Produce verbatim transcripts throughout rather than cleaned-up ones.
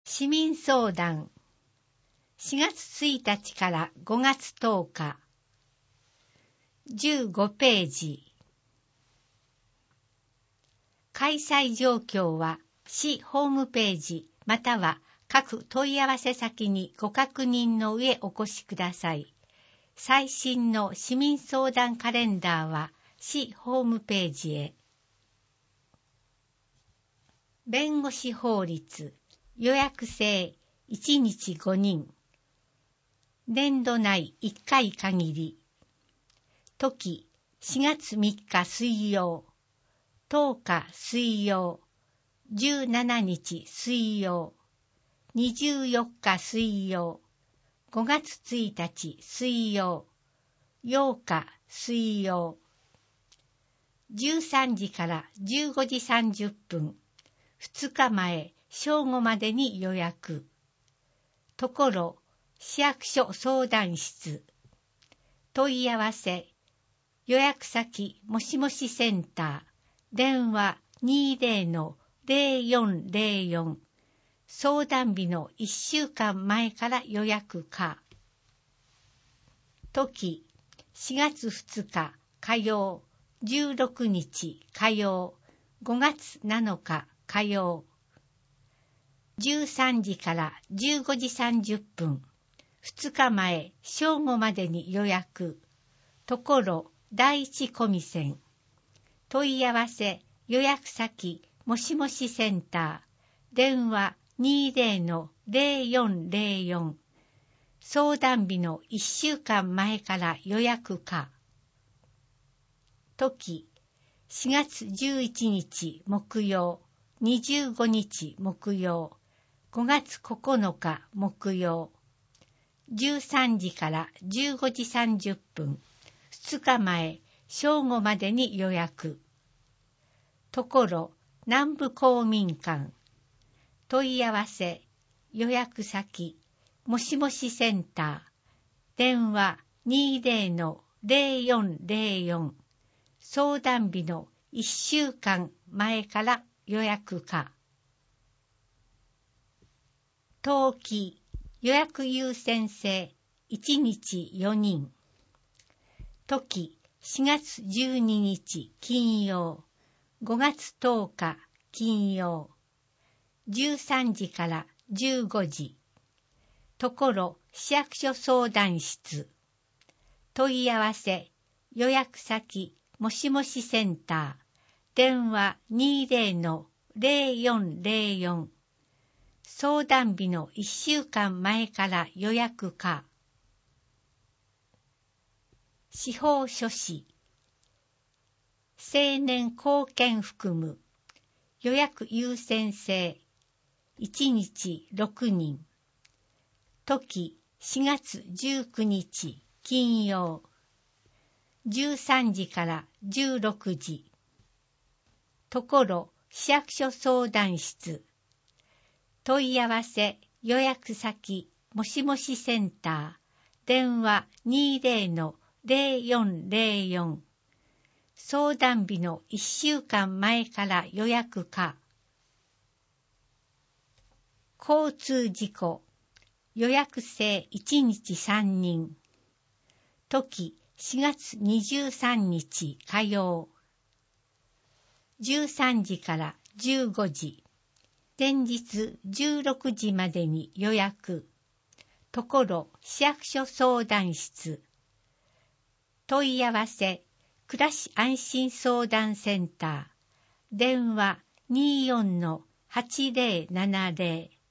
市民相談しがつついたちからごがつとおかじゅうごページ。開催状況は市ホームページまたは各問い合わせ先にご確認の上お越しください。最新の市民相談カレンダーは市ホームページへ。弁護士法律予約制いちにちごにん。年度内いっかい限り。時しがつみっか水曜、とおか水曜、じゅうしちにち水曜、にじゅうよっか水曜、ごがつついたち水曜、ようか水曜。じゅうさんじからじゅうごじさんじゅっぷん、ふつかまえ正午までに予約。ところ市役所相談室。問い合わせ予約先もしもしセンター電話 にじゅうのゼロよんゼロよん 相談日のいっしゅうかんまえから予約か。時しがつふつか火曜、じゅうろくにち火曜、ごがつなのか火曜。じゅうさんじからじゅうごじさんじゅっぷん、ふつかまえ正午までに予約。ところ第一コミセン。問い合わせ予約先もしもしセンター電話 にじゅうのゼロよんゼロよん 相談日のいっしゅうかんまえから予約か。時しがつじゅういちにち木曜、にじゅうごにち木曜、ごがつここのか木曜。じゅうさんじからじゅうごじさんじゅっぷん、ふつかまえ正午までに予約。ところ南部公民館。問い合わせ予約先もしもしセンター電話 にじゅうのゼロよんゼロよん 相談日のいっしゅうかんまえから予約か。登記予約優先制いちにちよにん。時しがつじゅうににち金曜、ごがつとおか金曜。じゅうさんじからじゅうごじ。ところ市役所相談室。問い合わせ予約先もしもしセンター電話 にじゅうのゼロよんゼロよん 相談日のいっしゅうかんまえから予約か。司法書士青年貢献含む予約優先制いちにちろくにん。時しがつじゅうくにち金曜、じゅうさんじからじゅうろくじ。ところ市役所相談室。問い合わせ予約先もしもしセンター電話 にじゅうのゼロよんゼロよん 相談日のいっしゅうかんまえから予約か。交通事故予約制いちにちさんにん。時しがつにじゅうさんにち火曜、じゅうさんじからじゅうごじ。前日じゅうろくじまでに予約。ところ市役所相談室。問い合わせ暮らし安心相談センター電話 にじゅうよんのはちゼロななゼロ。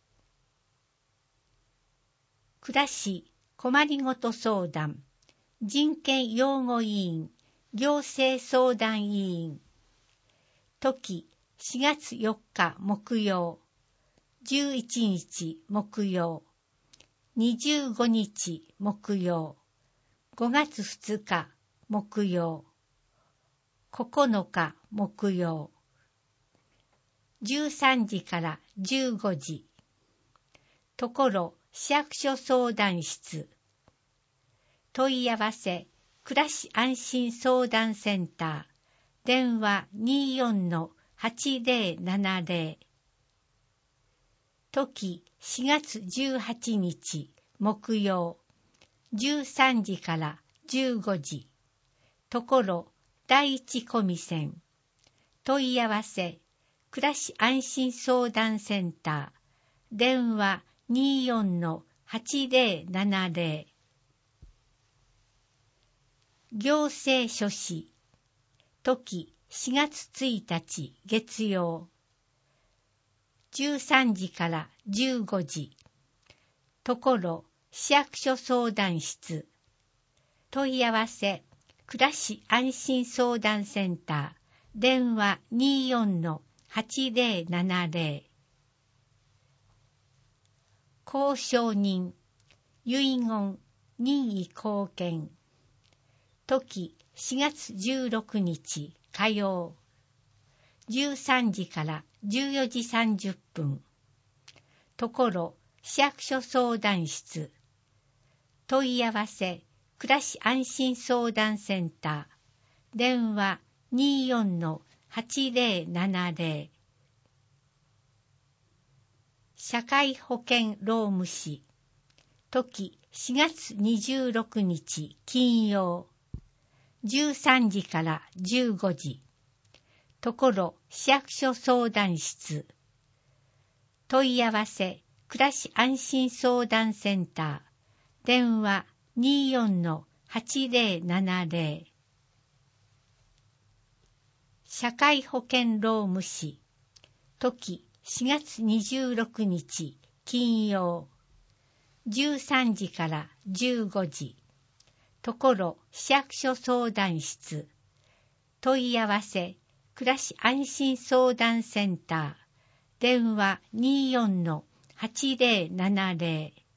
暮らし困りごと相談人権擁護委員行政相談委員。時しがつよっか木曜、じゅういちにち木曜、にじゅうごにち木曜、ごがつふつか木曜、ここのか木曜。じゅうさんじからじゅうごじ。ところ市役所相談室。問い合わせ暮らし安心相談センター電話 にじゅうよんのはちゼロななゼロ。時しがつじゅうはちにち木曜、じゅうさんじからじゅうごじ、ところ第一コミセン、問い合わせ、暮らし安心相談センター、電話 にじゅうよんのはちぜろななぜろ、行政書士、時しがつついたち月曜、じゅうさんじからじゅうごじ、ところ市役所相談室、問い合わせ、暮らし安心相談センター、電話 にじゅうよんのはちぜろななぜろ、交渉人、遺言、任意後見、時しがつじゅうろくにち火曜、じゅうさんじからじゅうよじさんじゅっぷん、ところ市役所相談室、問い合わせ、暮らし安心相談センター、電話 にじゅうよんのはちぜろななぜろ、社会保険労務士、時しがつにじゅうろくにち金曜、じゅうさんじからじゅうごじ、ところ市役所相談室、問い合わせ、暮らし安心相談センター、電話 にじゅうよんのはちぜろななぜろ、社会保険労務士、時しがつにじゅうろくにち金曜、じゅうさんじからじゅうごじ、ところ市役所相談室、問い合わせ、暮らし安心相談センター、電話 にじゅうよんのはちぜろななぜろ、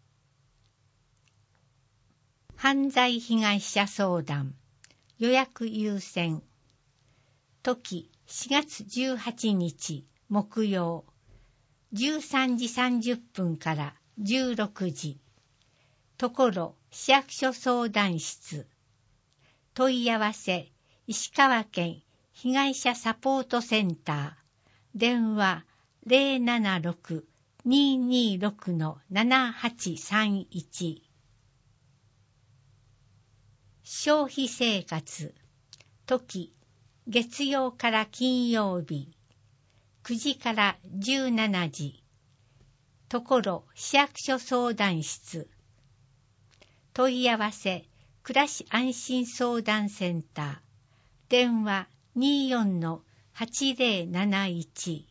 犯罪被害者相談、予約優先、時しがつじゅうはちにち木曜、じゅうさんじさんじゅっぷんからじゅうろくじ、ところ市役所相談室、問い合わせ、石川県被害者サポートセンター、電話 ゼロななろく にーにーろく のななはちさんいち、消費生活、時月曜から金曜日、くじからじゅうしちじ、ところ市役所相談室、問い合わせ、暮らし安心相談センター、電話 にじゅうよんのはちぜろなないち、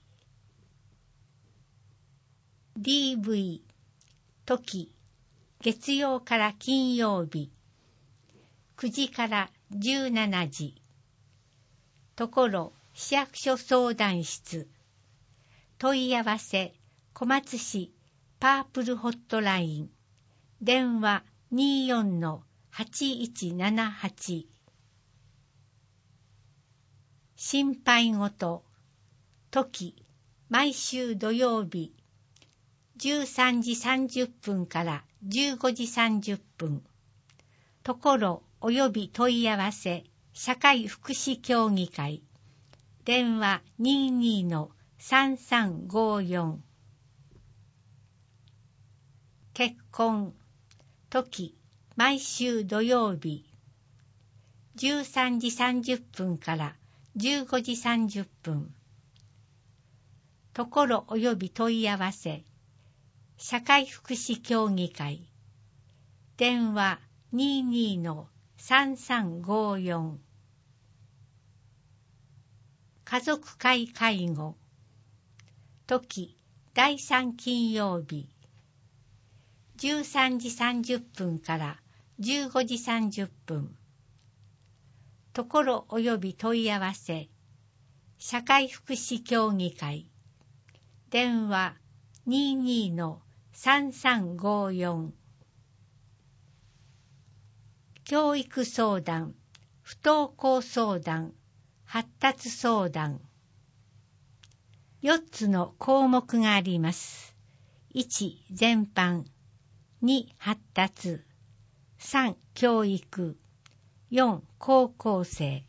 ディーブイ、時月曜から金曜日、くじからじゅうしちじ、ところ市役所相談室、問い合わせ、小松市パープルホットライン、電話 にじゅうよんのはちいちななはち、心配ごと、時毎週土曜日、じゅうさんじさんじゅっぷんからじゅうごじさんじゅっぷん、ところおよび問い合わせ、社会福祉協議会、電話 にじゅうにのさんさんごよん、結婚、時毎週土曜日、じゅうさんじさんじゅっぷんからじゅうごじさんじゅっぷん、ところおよび問い合わせ、社会福祉協議会、電話 にじゅうにのさんさんごよん、家族会介護、時だいさん金曜日、じゅうさんじさんじゅっぷんからじゅうごじさんじゅっぷん、ところおよび問い合わせ、社会福祉協議会、電話 にじゅうにのさんさんごよん、教育相談、不登校相談、発達相談。よっつの項目があります。いち、全般。に、発達。さん、教育。よん、高校生。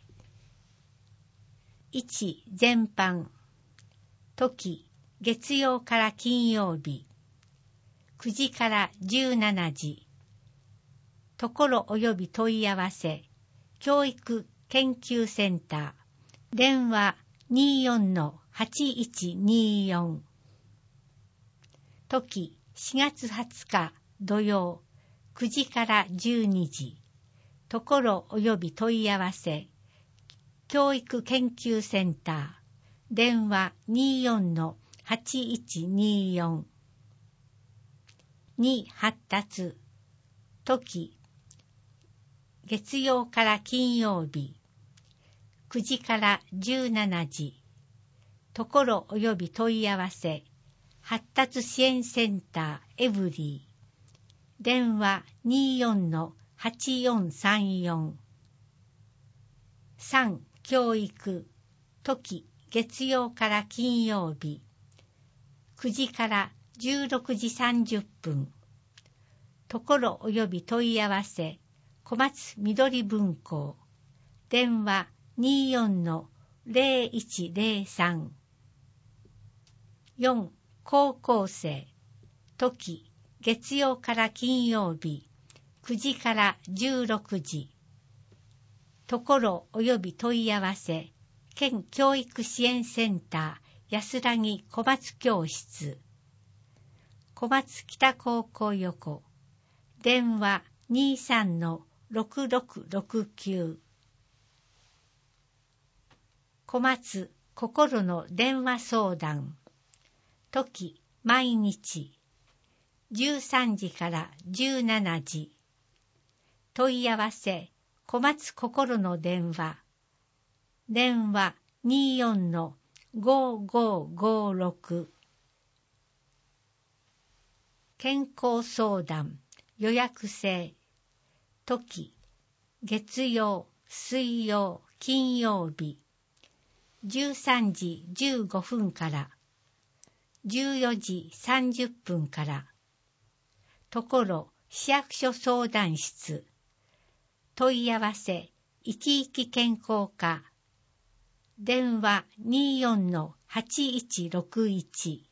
いち、全般。時、月曜から金曜日。 くじからじゅうしちじ。ところおよび問い合わせ、教育研究センター、電話 にじゅうよんのはちいちにーよん。時しがつはつか土曜、くじからじゅうにじ。ところおよび問い合わせ、教育研究センター、電話 にじゅうよんのはちいちにーよん。に発達、時月曜から金曜日、くじからじゅうしちじ。ところおよび問い合わせ、発達支援センターエブリー、電話 にじゅうよんのはちよんさんよん。さん教育、時月曜から金曜日、くじからじゅうろくじさんじゅっぷん。ところおよび問い合わせ、小松緑文庫、電話 にじゅうよんのぜろいちぜろさん。よん高校生、時月曜から金曜日、くじからじゅうろくじ。ところおよび問い合わせ、県教育支援センター安らぎ小松教室、小松北高校横、電話 にじゅうさんのろくろくろくきゅう。小松心の電話相談、時毎日じゅうさんじからじゅうしちじ。問い合わせ、小松心の電話、電話 にじゅうよんのごごごろく。健康相談予約制、時月曜、水曜、金曜日、じゅうさんじじゅうごふんからじゅうよじさんじゅっぷんから。ところ市役所相談室、問い合わせいきいき健康課、電話 にじゅうよんのはちいちろくいち。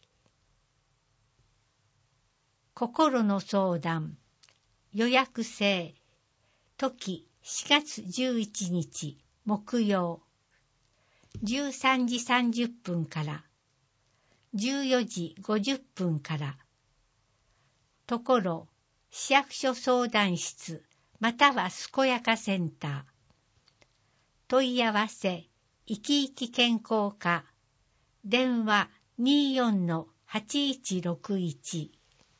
心の相談予約制、時しがつじゅういちにち木曜、じゅうさんじさんじゅっぷんからじゅうよじごじゅっぷんから。ところ市役所相談室または健やかセンター、問い合わせいきいき健康課、電話 にじゅうよんのはちいちろくいち。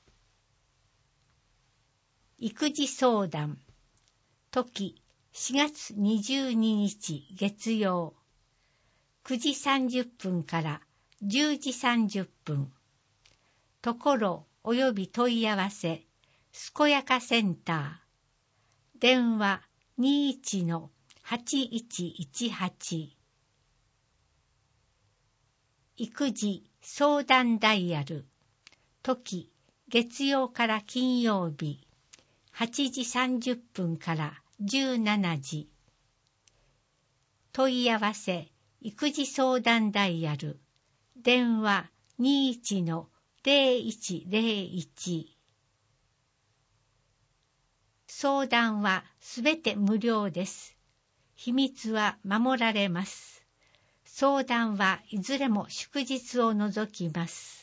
育児相談、時しがつにじゅうににち月曜、くじさんじゅっぷんからじゅうじさんじゅっぷん。ところおよび問い合わせ、健やかセンター、電話 にじゅういちのはちいちいちはち。育児相談ダイヤル、時月曜から金曜日、はちじさんじゅっぷんからじゅうしちじ。問い合わせ育児相談ダイヤル、電話 にじゅういちのぜろいちぜろいち。相談はすべて無料です。秘密は守られます。相談はいずれも祝日を除きます。